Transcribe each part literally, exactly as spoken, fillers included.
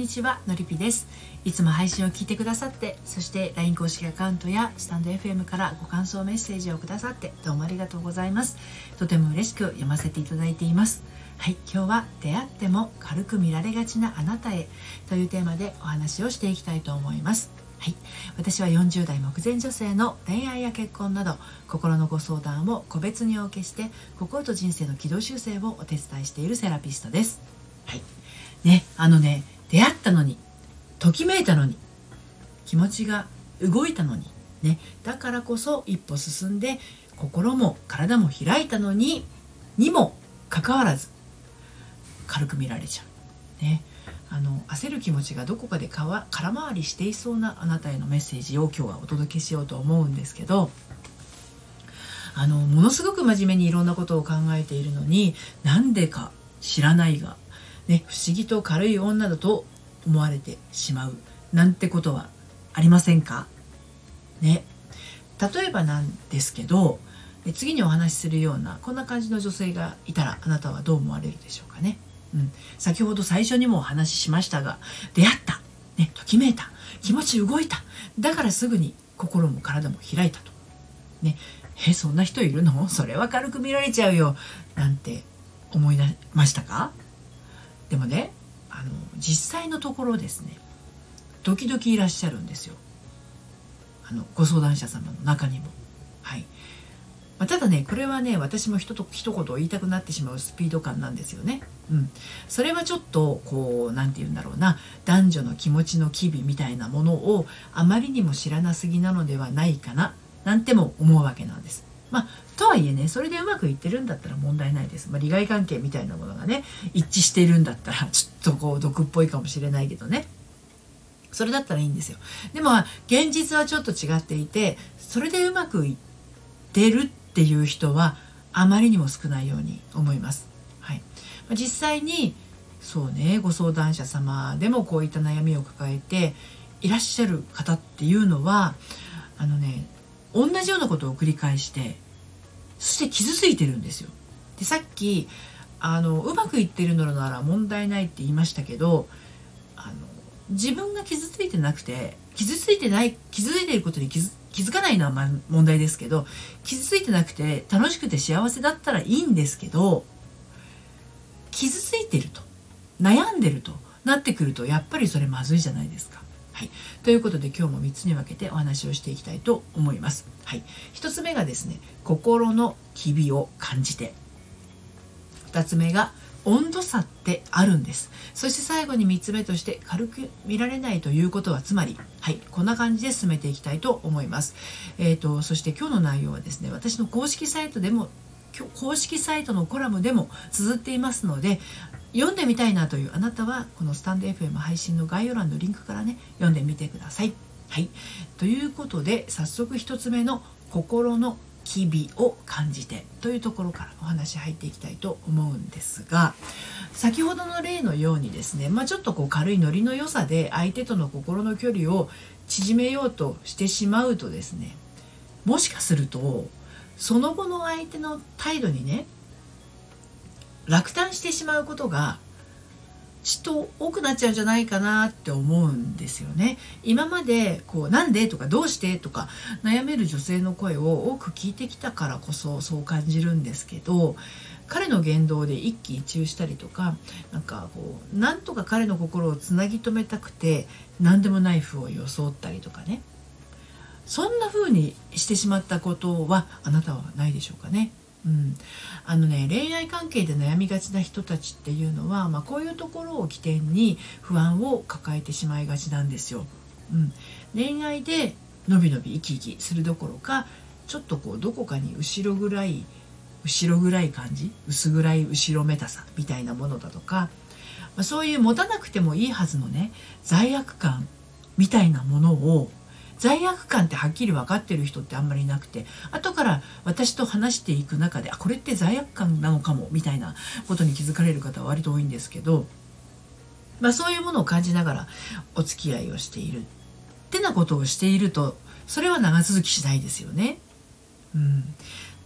にちは、のりぴです。いつも配信を聞いてくださって、そして ライン 公式アカウントやスタンド エフエム からご感想メッセージをくださってどうもありがとうございます。とても嬉しく読ませていただいています。はい、今日は出会っても軽く見られがちなあなたへというテーマでお話をしていきたいと思います。はい、私はよんじゅう代目前女性の恋愛や結婚など心のご相談を個別にお受けして、心と人生の軌道修正をお手伝いしているセラピストです。はいね、あのね出会ったのに、ときめいたのに、気持ちが動いたのにね、だからこそ一歩進んで心も体も開いたのににもかかわらず軽く見られちゃうね。あの焦る気持ちがどこかでかわ空回りしていそうなあなたへのメッセージを今日はお届けしようと思うんですけど、あのものすごく真面目にいろんなことを考えているのに、なんでか知らないが、ね、不思議と軽い女だと思われてしまうなんてことはありませんかね。例えばなんですけど、次にお話しするようなこんな感じの女性がいたら、あなたはどう思われるでしょうかね。うん、先ほど最初にもお話ししましたが、出会った、ね、ときめいた、気持ち動いた、だからすぐに心も体も開いたと、ね、えそんな人いるの？それは軽く見られちゃうよなんて思い出ましたか？でもね、あの実際のところですね、時々いらっしゃるんですよ、あのご相談者様の中にも。はいまあ、ただね、これはね、私も一と一言言いたくなってしまうスピード感なんですよね。うん、それはちょっとこうなんて言うんだろうな、男女の気持ちの機微みたいなものをあまりにも知らなすぎなのではないかななんても思うわけなんです。まあとはいえね、それでうまくいってるんだったら問題ないです。まあ、利害関係みたいなものがね一致しているんだったらちょっとこう毒っぽいかもしれないけどね、それだったらいいんですよ。でも現実はちょっと違っていて、それでうまくいってるっていう人はあまりにも少ないように思います。はい、実際にそうね、ご相談者様でもこういった悩みを抱えていらっしゃる方っていうのは、あのね、同じようなことを繰り返して、そして傷ついてるんですよ。でさっきあのうまくいってるのなら問題ないって言いましたけど、あの自分が傷ついてなくて、傷ついてない傷ついていることに気づ気づかないのはまあ問題ですけど、傷ついてなくて楽しくて幸せだったらいいんですけど、傷ついてると悩んでるとなってくると、やっぱりそれまずいじゃないですか。はい、ということで今日もみっつに分けてお話をしていきたいと思います。はい、ひとつめがですね、心の機微を感じて、ふたつめが温度差ってあるんです。そして最後にみっつめとして、軽く見られないということはつまり、はい、こんな感じで進めていきたいと思います。えーと、そして今日の内容はですね、私の公式サイトでも公式サイトのコラムでも綴っていますので、読んでみたいなというあなたはこのスタンド エフエム 配信の概要欄のリンクからね、読んでみてください。はい、ということで早速ひとつめの心の機微を感じてというところからお話入っていきたいと思うんですが、先ほどの例のようにですね、まあ、ちょっとこう軽いノリの良さで相手との心の距離を縮めようとしてしまうとですね、もしかするとその後の相手の態度にね落胆してしまうことがちょっと多くなっちゃうんじゃないかなって思うんですよね。今までこうなんでとかどうしてとか悩める女性の声を多く聞いてきたからこそそう感じるんですけど、彼の言動で一喜一憂したりとか、なんかこうなんとか彼の心をつなぎ止めたくて何でもないふうを装ったりとかね、そんな風にしてしまったことはあなたはないでしょうかね。うん、あのね、恋愛関係で悩みがちな人たちっていうのは、まあ、こういうところを起点に不安を抱えてしまいがちなんですよ。うん、恋愛でのびのび生き生きするどころか、ちょっとこうどこかに後ろぐらい後ろぐらい感じ、薄暗い後ろめたさみたいなものだとか、まあ、そういう持たなくてもいいはずのね罪悪感みたいなものを、罪悪感ってはっきり分かってる人ってあんまりいなくて、後から私と話していく中で、あこれって罪悪感なのかもみたいなことに気づかれる方は割と多いんですけど、まあ、そういうものを感じながらお付き合いをしているってなことをしていると、それは長続きしないですよね。うん、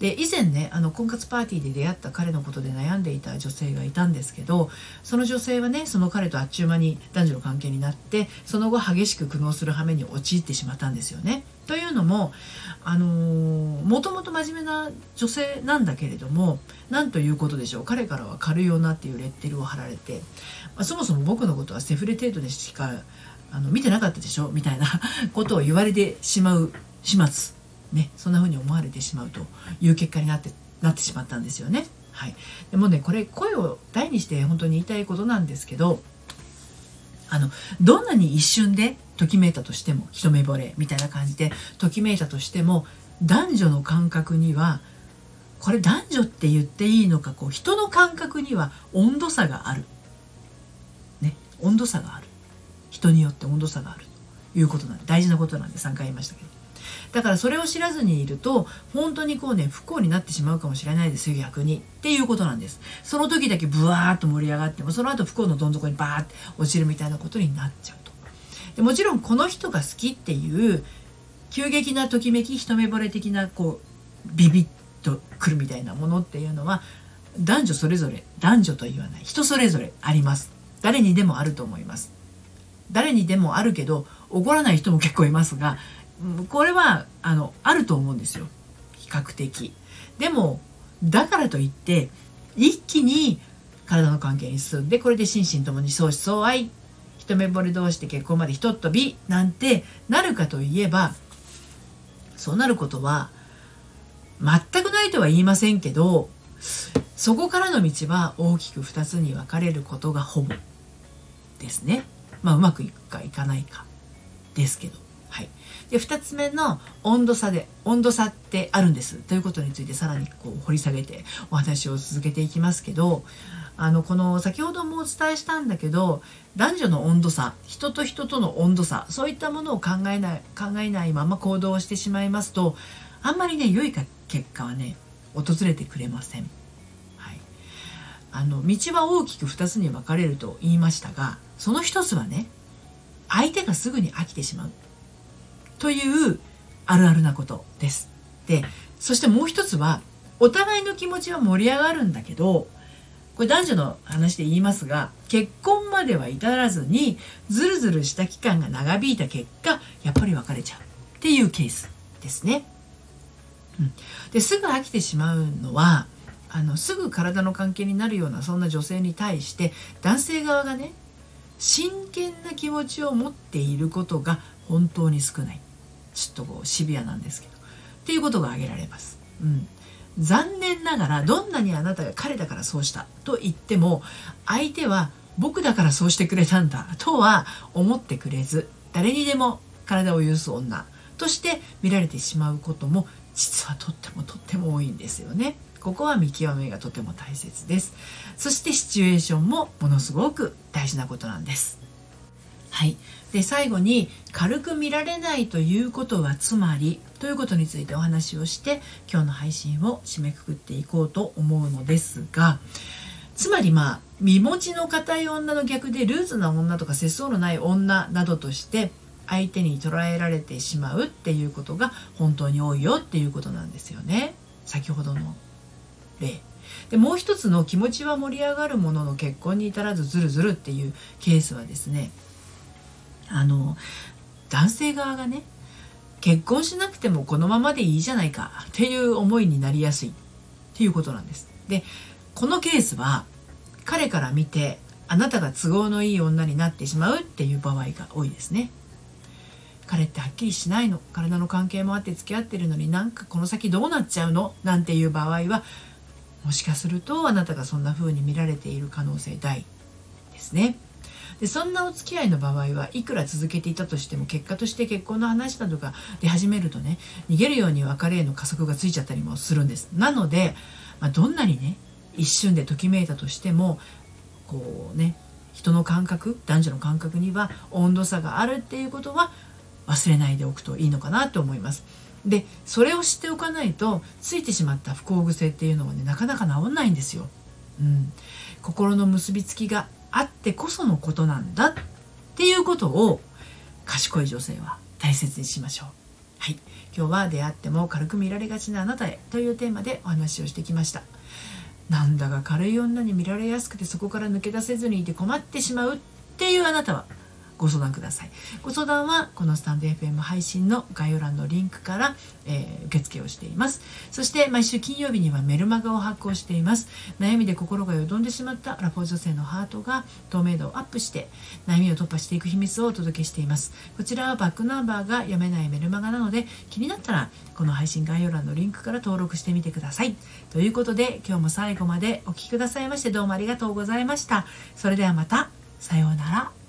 で以前ねあの婚活パーティーで出会った彼のことで悩んでいた女性がいたんですけど、その女性はねその彼とあっちゅう間に男女の関係になって、その後激しく苦悩する羽目に陥ってしまったんですよね。というのもあのー、もともと真面目な女性なんだけれども、なんということでしょう、彼からは軽い女っていうレッテルを貼られて、まあ、そもそも僕のことはセフレ程度でしかあの見てなかったでしょみたいなことを言われてしまう始末ね、そんな風に思われてしまうという結果になってなってしまったんですよね。はい、でもねこれ声を大にして本当に言いたいことなんですけど、あのどんなに一瞬でときめいたとしても、一目惚れみたいな感じでときめいたとしても、男女の感覚には、これ男女って言っていいのか、こう人の感覚には温度差がある、ね、温度差がある、人によって温度差があるということなんで、大事なことなんでさんかい言いましたけど、だからそれを知らずにいると本当にこうね不幸になってしまうかもしれないですよ、逆にっていうことなんです。その時だけブワーッと盛り上がっても、その後不幸のどん底にバーッて落ちるみたいなことになっちゃうと。でもちろんこの人が好きっていう急激なときめき、一目惚れ的なこうビビッとくるみたいなものっていうのは男女それぞれ、男女と言わない、人それぞれあります。誰にでもあると思います。誰にでもあるけど怒らない人も結構いますが、これはあのあると思うんですよ、比較的。でもだからといって一気に体の関係に進んで、これで心身ともに相思相愛、一目惚れ同士で結婚までひとっ飛びなんてなるかといえば、そうなることは全くないとは言いませんけど、そこからの道は大きくふたつに分かれることがほぼですね。まあうまくいくかいかないかですけど、はい。でふたつめの温度差で温度差ってあるんですということについてさらにこう掘り下げてお話を続けていきますけど、あのこの先ほどもお伝えしたんだけど、男女の温度差、人と人との温度差、そういったものを考えない考えないまま行動してしまいますと、あんまりね良い結果はね訪れてくれません。はい、あの道は大きくふたつに分かれると言いましたが、その一つはね相手がすぐに飽きてしまうというあるあるなことです。で、そしてもう一つはお互いの気持ちは盛り上がるんだけど、これ男女の話で言いますが、結婚までは至らずにずるずるした期間が長引いた結果、やっぱり別れちゃうっていうケースですね。うん、ですぐ飽きてしまうのはあのすぐ体の関係になるようなそんな女性に対して男性側がね真剣な気持ちを持っていることが本当に少ない。ちょっとこうシビアなんですけどっていうことが挙げられます。うん、残念ながらどんなにあなたが彼だからそうしたと言っても、相手は僕だからそうしてくれたんだとは思ってくれず、誰にでも体を許す女として見られてしまうことも実はとってもとっても多いんですよね。ここは見極めがとても大切です。そしてシチュエーションもものすごく大事なことなんです。はい、で最後に軽く見られないということはつまりということについてお話をして今日の配信を締めくくっていこうと思うのですが、つまりまあ身持ちの固い女の逆でルーズな女とか節操のない女などとして相手に捉えられてしまうっていうことが本当に多いよっていうことなんですよね。先ほどの例で、もう一つの気持ちは盛り上がるものの結婚に至らずずるずるっていうケースはですね、あの男性側がね結婚しなくてもこのままでいいじゃないかっていう思いになりやすいっていうことなんです。でこのケースは彼から見てあなたが都合のいい女になってしまうっていう場合が多いですね。彼ってはっきりしないの、体の関係もあって付き合ってるのになんかこの先どうなっちゃうのなんていう場合は、もしかするとあなたがそんな風に見られている可能性大ですね。でそんなお付き合いの場合はいくら続けていたとしても結果として結婚の話などが出始めるとね、逃げるように別れへの加速がついちゃったりもするんです。なので、まあ、どんなにね一瞬でときめいたとしてもこうね人の感覚、男女の感覚には温度差があるっていうことは忘れないでおくといいのかなと思います。でそれを知っておかないとついてしまった不幸癖っていうのはねなかなか治んないんですよ。うん、心の結びつきがあってこそのことなんだっていうことを賢い女性は大切にしましょう。はい、 今日は出会っても軽く見られがちなあなたへというテーマでお話をしてきました。なんだか軽い女に見られやすくてそこから抜け出せずにいて困ってしまうっていうあなたはご相談ください。ご相談はこのスタンド エフエム 配信の概要欄のリンクから、えー、受付をしています。そして毎週金曜日にはメルマガを発行しています。悩みで心がよどんでしまったアラフォー女性のハートが透明度をアップして悩みを突破していく秘密をお届けしています。こちらはバックナンバーが読めないメルマガなので、気になったらこの配信概要欄のリンクから登録してみてください。ということで今日も最後までお聞きくださいましてどうもありがとうございました。それではまた。さようなら。